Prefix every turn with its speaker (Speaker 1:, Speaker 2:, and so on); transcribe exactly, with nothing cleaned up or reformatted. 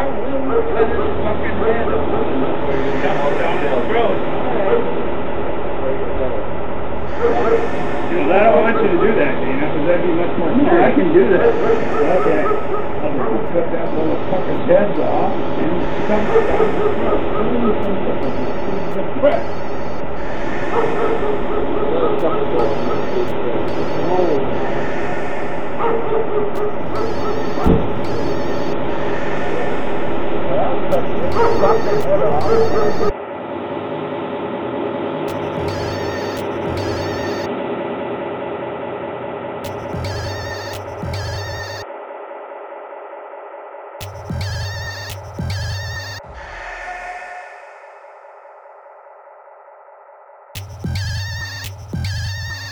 Speaker 1: will cut his fucking head off. Down his throat.
Speaker 2: You know, I don't want you to do that, Dana, because that'd be much more
Speaker 3: No, I can do that.
Speaker 2: Okay. I'm going to cut that little fucker's heads off and come down the breath. Oh.